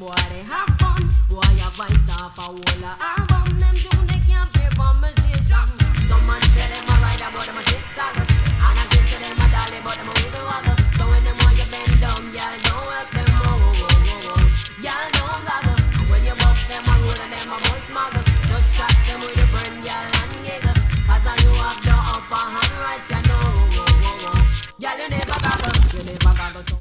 boy they have fun. Boy, your voice off a wall of